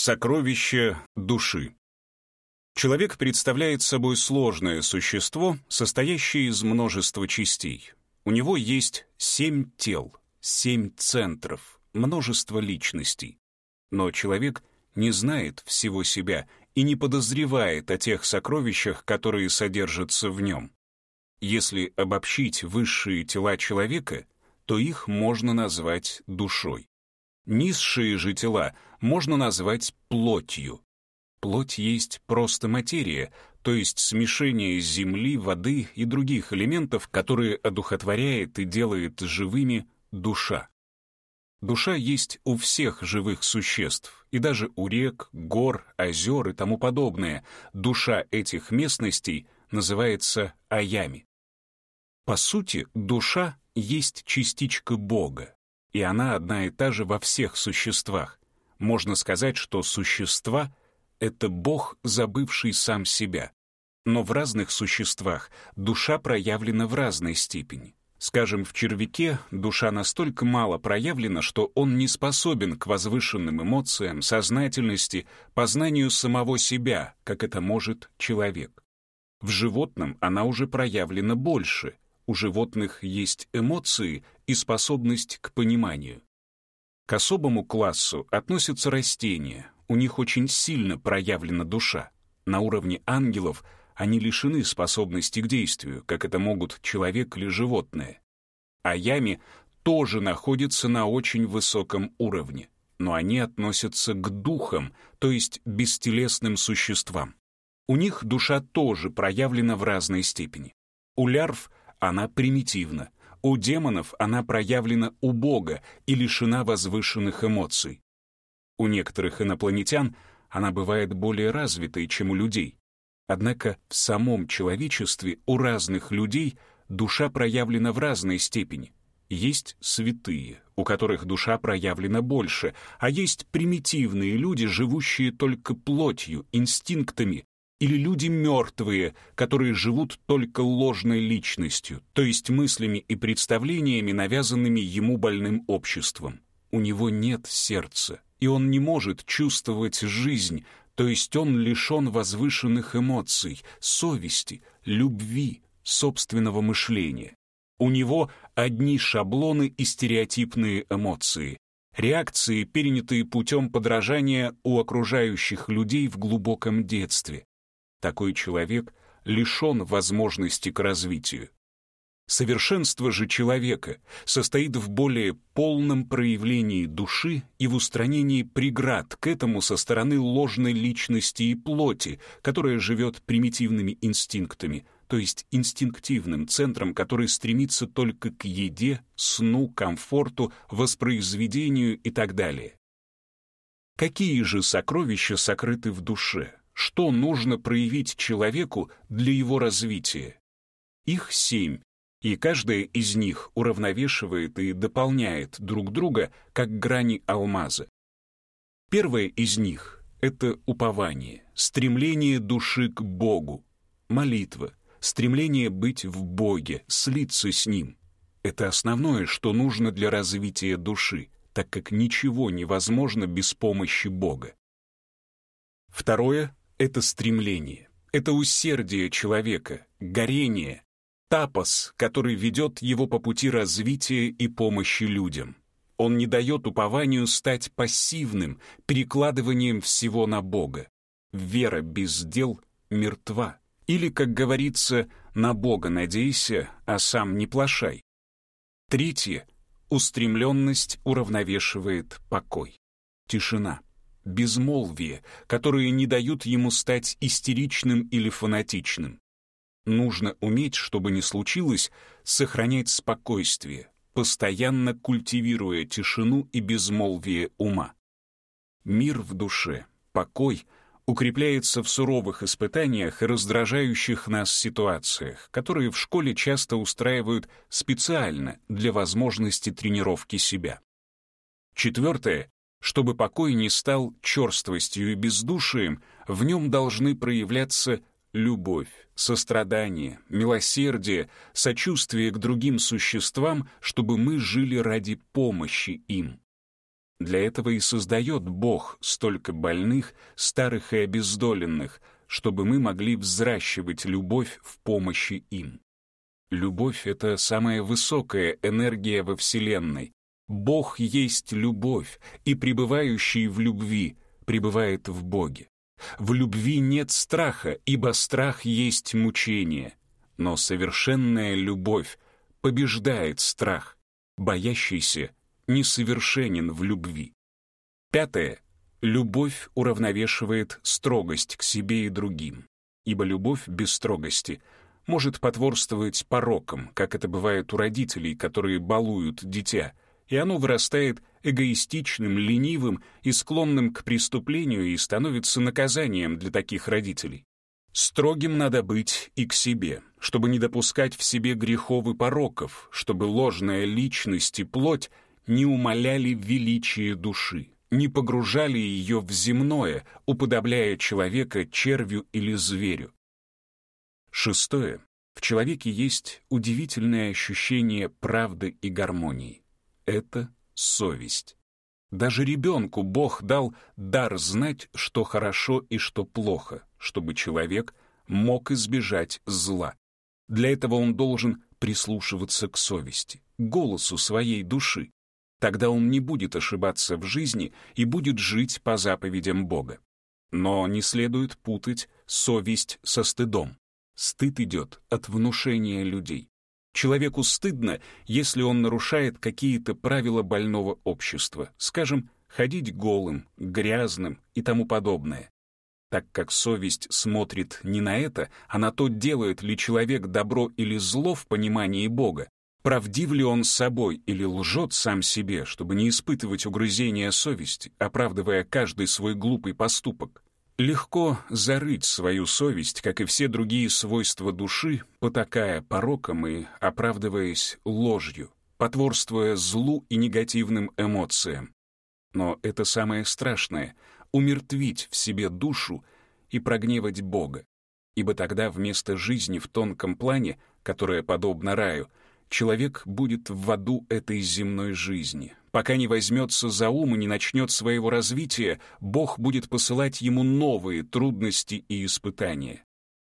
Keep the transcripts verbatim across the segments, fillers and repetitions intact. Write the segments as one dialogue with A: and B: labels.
A: Сокровище души. Человек представляет собой сложное существо, состоящее из множества частей. У него есть семь тел, семь центров, множество личностей. Но человек не знает всего себя и не подозревает о тех сокровищах, которые содержатся в нем. Если обобщить высшие тела человека, то их можно назвать душой. Низшие же тела можно назвать плотью. Плоть есть просто материя, то есть смешение земли, воды и других элементов, которые одухотворяет и делает живыми душа. Душа есть у всех живых существ, и даже у рек, гор, озер и тому подобное. Душа этих местностей называется аями. По сути, душа есть частичка Бога, и она одна и та же во всех существах. Можно сказать, что существа — это Бог, забывший сам себя. Но в разных существах душа проявлена в разной степени. Скажем, в червяке душа настолько мало проявлена, что он не способен к возвышенным эмоциям, сознательности, познанию самого себя, как это может человек. В животном она уже проявлена больше. У животных есть эмоции и способность к пониманию. К особому классу относятся растения. У них очень сильно проявлена душа. На уровне ангелов они лишены способности к действию, как это могут человек или животное. Аями тоже находятся на очень высоком уровне, но они относятся к духам, то есть бестелесным существам. У них душа тоже проявлена в разной степени. У лярв она примитивна, у демонов она проявлена убого и лишена возвышенных эмоций. У некоторых инопланетян она бывает более развитой, чем у людей. Однако в самом человечестве у разных людей душа проявлена в разной степени. Есть святые, у которых душа проявлена больше, а есть примитивные люди, живущие только плотью, инстинктами, или люди мертвые, которые живут только ложной личностью, то есть мыслями и представлениями, навязанными ему больным обществом. У него нет сердца, и он не может чувствовать жизнь, то есть он лишен возвышенных эмоций, совести, любви, собственного мышления. У него одни шаблоны и стереотипные эмоции, реакции, перенятые путем подражания у окружающих людей в глубоком детстве. Такой человек лишен возможности к развитию. Совершенство же человека состоит в более полном проявлении души и в устранении преград к этому со стороны ложной личности и плоти, которая живет примитивными инстинктами, то есть инстинктивным центром, который стремится только к еде, сну, комфорту, воспроизведению и так далее. Какие же сокровища сокрыты в душе? Что нужно проявить человеку для его развития? Их семь, и каждая из них уравновешивает и дополняет друг друга, как грани алмаза. Первая из них — это упование, стремление души к Богу, молитва, стремление быть в Боге, слиться с Ним. Это основное, что нужно для развития души, так как ничего невозможно без помощи Бога. Второе — это стремление, это усердие человека, горение, тапос, который ведет его по пути развития и помощи людям. Он не дает упованию стать пассивным, перекладыванием всего на Бога. Вера без дел мертва. Или, как говорится, на Бога надейся, а сам не плашай. Третье — устремленность уравновешивает покой, тишина, безмолвие, которые не дают ему стать истеричным или фанатичным. Нужно уметь, чтобы ни случилось, сохранять спокойствие, постоянно культивируя тишину и безмолвие ума. Мир в душе, покой укрепляется в суровых испытаниях и раздражающих нас ситуациях, которые в школе часто устраивают специально для возможности тренировки себя. Четвертое. Чтобы покой не стал черствостью и бездушием, в нем должны проявляться любовь, сострадание, милосердие, сочувствие к другим существам, чтобы мы жили ради помощи им. Для этого и создает Бог столько больных, старых и обездоленных, чтобы мы могли взращивать любовь в помощи им. Любовь — это самая высокая энергия во Вселенной. Бог есть любовь, и пребывающий в любви пребывает в Боге. В любви нет страха, ибо страх есть мучение. Но совершенная любовь побеждает страх. Боящийся несовершенен в любви. Пятое. Любовь уравновешивает строгость к себе и другим, ибо любовь без строгости может потворствовать порокам, как это бывает у родителей, которые балуют дитя, и оно вырастает эгоистичным, ленивым и склонным к преступлению и становится наказанием для таких родителей. Строгим надо быть и к себе, чтобы не допускать в себе грехов и пороков, чтобы ложная личность и плоть не умаляли величие души, не погружали ее в земное, уподобляя человека червю или зверю. Шестое. В человеке есть удивительное ощущение правды и гармонии. Это совесть. Даже ребенку Бог дал дар знать, что хорошо и что плохо, чтобы человек мог избежать зла. Для этого он должен прислушиваться к совести, к голосу своей души. Тогда он не будет ошибаться в жизни и будет жить по заповедям Бога. Но не следует путать совесть со стыдом. Стыд идет от внушения людей. Человеку стыдно, если он нарушает какие-то правила больного общества, скажем, ходить голым, грязным и тому подобное. Так как совесть смотрит не на это, а на то, делает ли человек добро или зло в понимании Бога, правдив ли он собой или лжет сам себе, чтобы не испытывать угрызения совести, оправдывая каждый свой глупый поступок. Легко зарыть свою совесть, как и все другие свойства души, потакая порокам и оправдываясь ложью, потворствуя злу и негативным эмоциям. Но это самое страшное — умертвить в себе душу и прогневать Бога. Ибо тогда вместо жизни в тонком плане, которая подобна раю, человек будет в аду этой земной жизни. Пока не возьмется за ум и не начнет своего развития, Бог будет посылать ему новые трудности и испытания.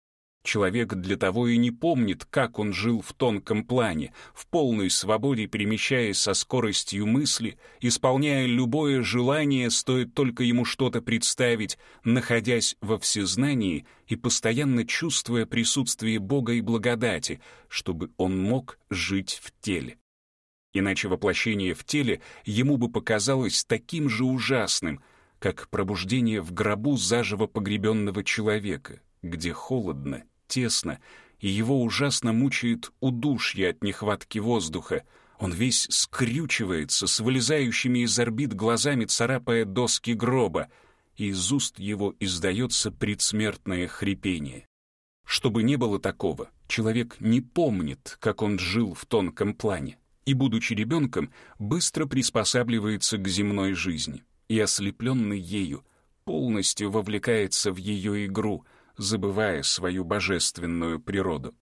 A: Человек для того и не помнит, как он жил в тонком плане, в полной свободе перемещаясь со скоростью мысли, исполняя любое желание, стоит только ему что-то представить, находясь во всезнании и постоянно чувствуя присутствие Бога и благодати, чтобы он мог жить в теле. Иначе воплощение в теле ему бы показалось таким же ужасным, как пробуждение в гробу заживо погребенного человека, где холодно, тесно, и его ужасно мучает удушье от нехватки воздуха. Он весь скрючивается, с вылезающими из орбит глазами царапая доски гроба, и из уст его издается предсмертное хрипение. Чтобы не было такого, человек не помнит, как он жил в тонком плане, и, будучи ребенком, быстро приспосабливается к земной жизни, и, ослепленный ею, полностью вовлекается в ее игру, забывая свою божественную природу.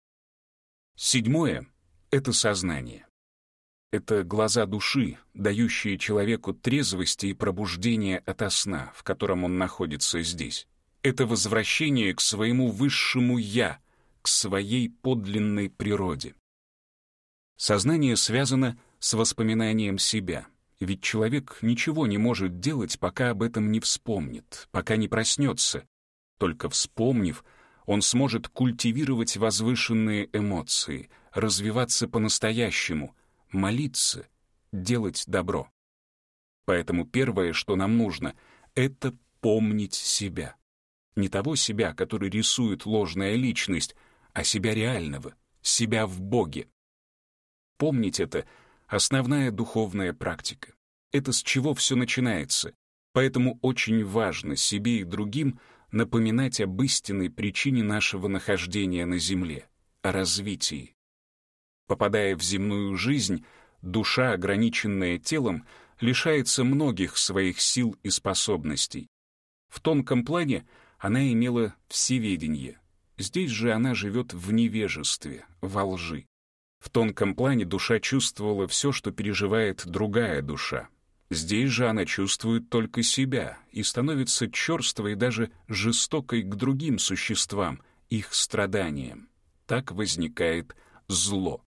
A: Седьмое — это сознание. Это глаза души, дающие человеку трезвости и пробуждение ото сна, в котором он находится здесь. Это возвращение к своему высшему «я», к своей подлинной природе. Сознание связано с воспоминанием себя, ведь человек ничего не может делать, пока об этом не вспомнит, пока не проснется. Только вспомнив, он сможет культивировать возвышенные эмоции, развиваться по-настоящему, молиться, делать добро. Поэтому первое, что нам нужно, это помнить себя. Не того себя, который рисует ложная личность, а себя реального, себя в Боге. Помнить это — основная духовная практика. Это с чего все начинается. Поэтому очень важно себе и другим напоминать об истинной причине нашего нахождения на земле, о развитии. Попадая в земную жизнь, душа, ограниченная телом, лишается многих своих сил и способностей. В тонком плане она имела всеведение. Здесь же она живет в невежестве, во лжи. В тонком плане душа чувствовала все, что переживает другая душа. Здесь же она чувствует только себя и становится черствой и даже жестокой к другим существам, их страданиям. Так возникает зло.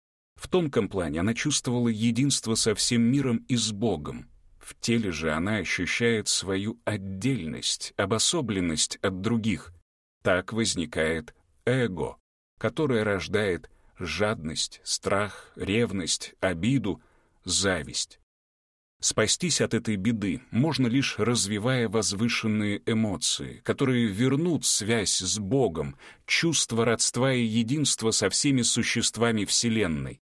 A: В тонком плане она чувствовала единство со всем миром и с Богом. В теле же она ощущает свою отдельность, обособленность от других. Так возникает эго, которое рождает жадность, страх, ревность, обиду, зависть. Спастись от этой беды можно лишь развивая возвышенные эмоции, которые вернут связь с Богом, чувство родства и единства со всеми существами Вселенной.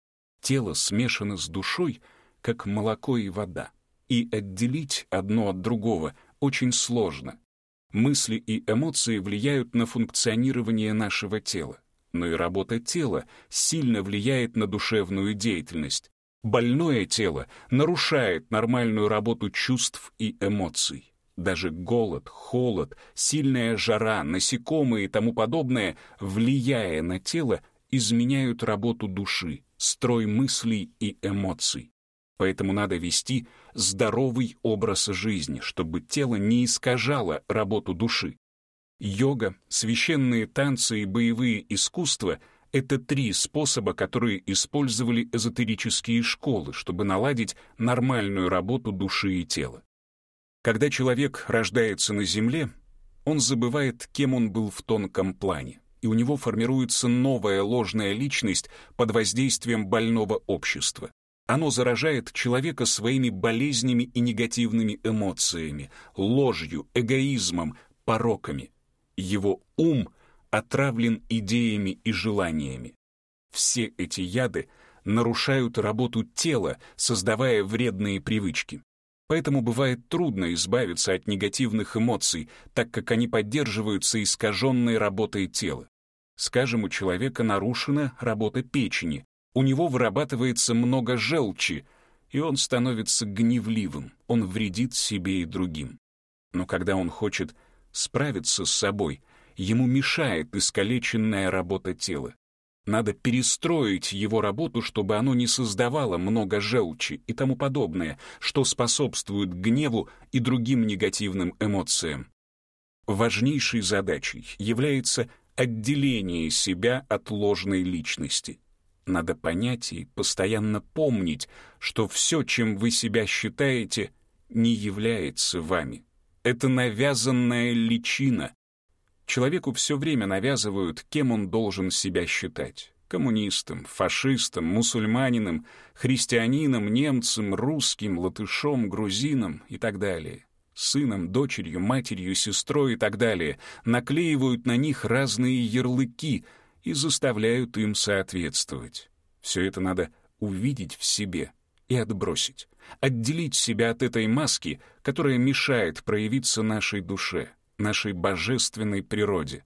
A: Тело смешано с душой, как молоко и вода, и отделить одно от другого очень сложно. Мысли и эмоции влияют на функционирование нашего тела, но и работа тела сильно влияет на душевную деятельность. Больное тело нарушает нормальную работу чувств и эмоций. Даже голод, холод, сильная жара, насекомые и тому подобное, влияя на тело, изменяют работу души, строй мыслей и эмоций. Поэтому надо вести здоровый образ жизни, чтобы тело не искажало работу души. Йога, священные танцы и боевые искусства — это три способа, которые использовали эзотерические школы, чтобы наладить нормальную работу души и тела. Когда человек рождается на Земле, он забывает, кем он был в тонком плане, и у него формируется новая ложная личность под воздействием больного общества. Оно заражает человека своими болезнями и негативными эмоциями, ложью, эгоизмом, пороками. Его ум отравлен идеями и желаниями. Все эти яды нарушают работу тела, создавая вредные привычки. Поэтому бывает трудно избавиться от негативных эмоций, так как они поддерживаются искаженной работой тела. Скажем, у человека нарушена работа печени, у него вырабатывается много желчи, и он становится гневливым, он вредит себе и другим. Но когда он хочет справиться с собой, ему мешает искалеченная работа тела. Надо перестроить его работу, чтобы оно не создавало много желчи и тому подобное, что способствует гневу и другим негативным эмоциям. Важнейшей задачей является отделение себя от ложной личности. Надо понять и постоянно помнить, что все, чем вы себя считаете, не является вами. Это навязанная личина. Человеку все время навязывают, кем он должен себя считать. Коммунистом, фашистом, мусульманином, христианином, немцем, русским, латышом, грузином и так далее. Сыном, дочерью, матерью, сестрой и так далее. Наклеивают на них разные ярлыки и заставляют им соответствовать. Все это надо увидеть в себе и отбросить. Отделить себя от этой маски, которая мешает проявиться нашей душе, нашей божественной природе.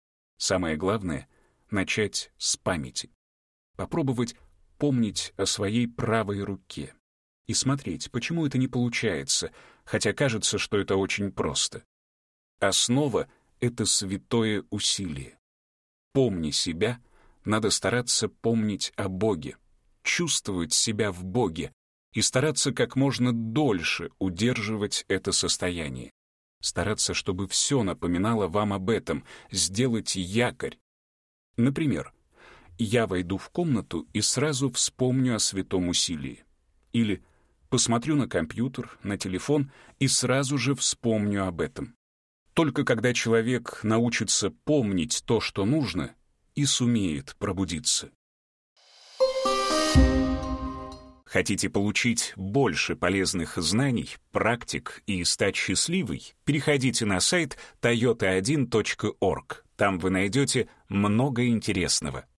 A: Самое главное — начать с памяти. Попробовать помнить о своей правой руке и смотреть, почему это не получается, хотя кажется, что это очень просто. Основа — это святое усилие. Помни себя, надо стараться помнить о Боге, чувствовать себя в Боге и стараться как можно дольше удерживать это состояние. Стараться, чтобы все напоминало вам об этом, сделать якорь. Например, я войду в комнату и сразу вспомню о святом усилии. Или посмотрю на компьютер, на телефон и сразу же вспомню об этом. Только когда человек научится помнить то, что нужно, и сумеет пробудиться. Хотите получить больше полезных знаний, практик и стать счастливой? Переходите на сайт тойота один точка орг. Там вы найдете много интересного.